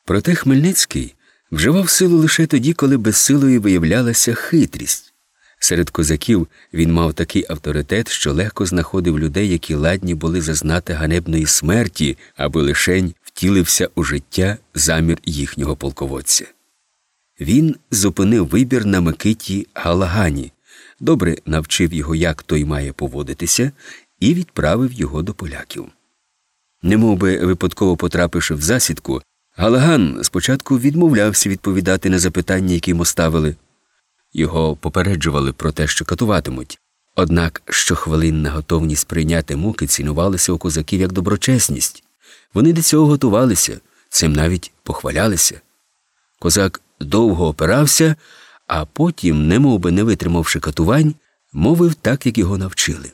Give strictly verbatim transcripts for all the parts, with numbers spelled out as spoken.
Проте Хмельницький вживав силу лише тоді, коли безсилою виявлялася хитрість. Серед козаків він мав такий авторитет, що легко знаходив людей, які ладні були зазнати ганебної смерті, аби лишень втілився у життя замір їхнього полководця. Він зупинив вибір на Микиті Галагані, добре навчив його, як той має поводитися, і відправив його до поляків. Немовби випадково потрапивши в засідку, Галаган спочатку відмовлявся відповідати на запитання, які йому ставили. Його попереджували про те, що катуватимуть. Однак щохвилинна готовність прийняти муки цінувалася у козаків як доброчесність. Вони до цього готувалися, цим навіть похвалялися. Козак довго опирався, а потім, немовби не витримавши катувань, мовив так, як його навчили.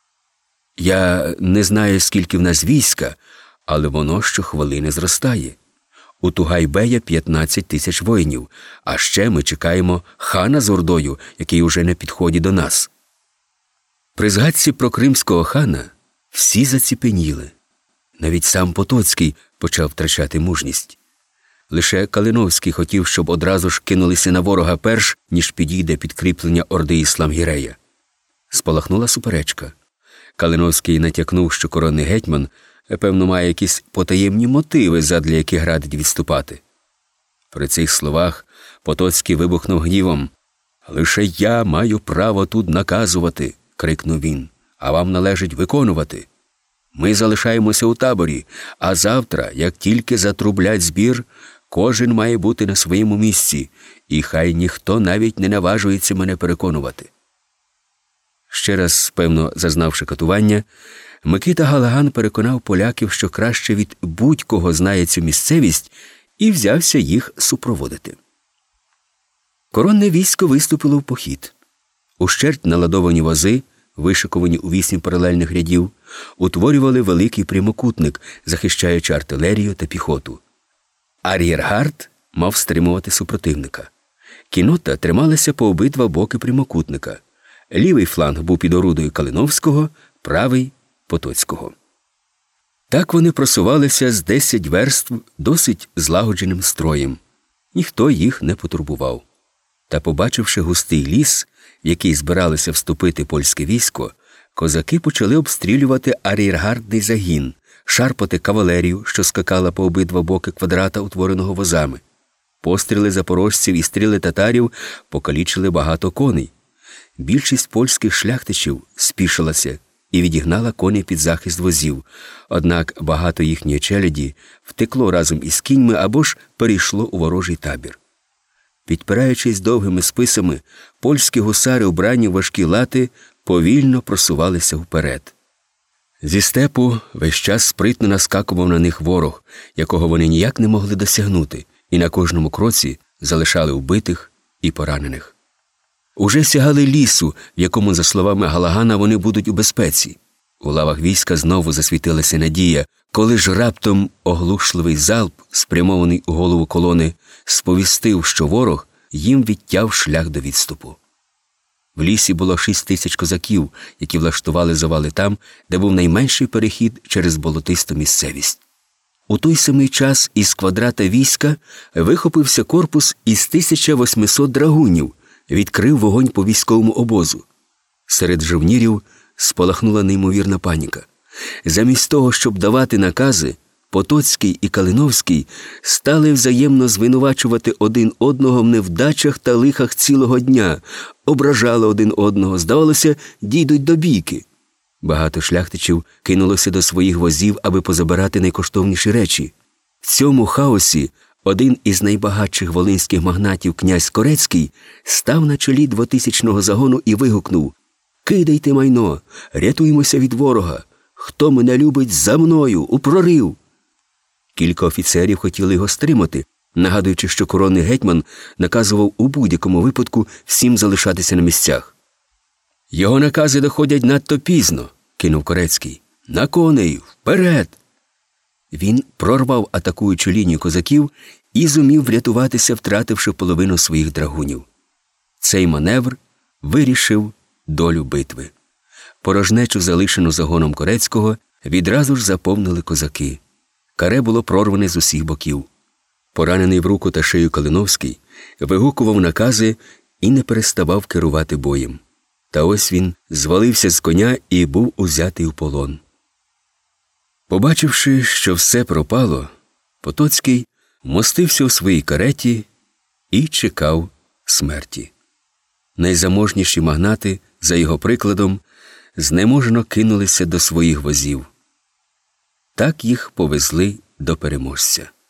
«Я не знаю, скільки в нас війська, але воно щохвилини зростає. У Тугай-бея п'ятнадцять тисяч воїнів, а ще ми чекаємо хана з ордою, який уже на підході до нас». При згадці про кримського хана всі заціпеніли. Навіть сам Потоцький почав втрачати мужність. Лише Калиновський хотів, щоб одразу ж кинулися на ворога перш, ніж підійде підкріплення орди Ісламгірея. Спалахнула суперечка. Калиновський натякнув, що коронний гетьман, певно, має якісь потаємні мотиви, задля яких радить відступати. При цих словах Потоцький вибухнув гнівом. «Лише я маю право тут наказувати», – крикнув він, – «а вам належить виконувати. Ми залишаємося у таборі, а завтра, як тільки затрублять збір, кожен має бути на своєму місці, і хай ніхто навіть не наважується мене переконувати». Ще раз, певно, зазнавши катування, Микита Галаган переконав поляків, що краще від будь-кого знає цю місцевість, і взявся їх супроводити. Коронне військо виступило в похід. Ущерть наладовані вози, вишиковані у вісім паралельних рядів, утворювали великий прямокутник, захищаючи артилерію та піхоту. Ар'єргард мав стримувати супротивника. Кіннота трималася по обидва боки прямокутника. Лівий фланг був під орудою Калиновського, правий – Потоцького. Так вони просувалися з десять верств досить злагодженим строєм. Ніхто їх не потурбував. Та, побачивши густий ліс, в який збиралося вступити польське військо, козаки почали обстрілювати ар'єргардний загін, шарпати кавалерію, що скакала по обидва боки квадрата, утвореного возами. Постріли запорожців і стріли татарів покалічили багато коней. Більшість польських шляхтичів спішилася і відігнала коней під захист возів, однак багато їхньої челяді втекло разом із кіньми або ж перейшло у ворожий табір. Підпираючись довгими списами, польські гусари, убрані в важкі лати, повільно просувалися вперед. Зі степу весь час спритно наскакував на них ворог, якого вони ніяк не могли досягнути, і на кожному кроці залишали вбитих і поранених. Уже сягали лісу, в якому, за словами Галагана, вони будуть у безпеці. У лавах війська знову засвітилася надія, коли ж раптом оглушливий залп, спрямований у голову колони, сповістив, що ворог їм відтяв шлях до відступу. В лісі було шість тисяч козаків, які влаштували завали там, де був найменший перехід через болотисту місцевість. У той самий час із квадрата війська вихопився корпус із тисяча восьмисот драгунів, відкрив вогонь по військовому обозу. Серед жовнірів спалахнула неймовірна паніка. Замість того, щоб давати накази, Потоцький і Калиновський стали взаємно звинувачувати один одного в невдачах та лихах цілого дня, ображали один одного, здавалося, дійдуть до бійки. Багато шляхтичів кинулося до своїх возів, аби позабирати найкоштовніші речі. В цьому хаосі один із найбагатших волинських магнатів, князь Корецький, став на чолі двотисячного загону і вигукнув: «Кидайте майно! Рятуймося від ворога! Хто мене любить, за мною! У прорив!» Кілька офіцерів хотіли його стримати, нагадуючи, що коронний гетьман наказував у будь-якому випадку всім залишатися на місцях. «Його накази доходять надто пізно», – кинув Корецький. «На коней! Вперед!» Він прорвав атакуючу лінію козаків і зумів врятуватися, втративши половину своїх драгунів. Цей маневр вирішив долю битви. Порожнечу, залишену загоном Корецького, відразу ж заповнили козаки. Каре було прорване з усіх боків. Поранений в руку та шию Калиновський вигукував накази і не переставав керувати боєм. Та ось він звалився з коня і був узятий у полон. Побачивши, що все пропало, Потоцький мостився у своїй кареті і чекав смерті. Найзаможніші магнати, за його прикладом, знеможено кинулися до своїх возів. Так їх повезли до переможця.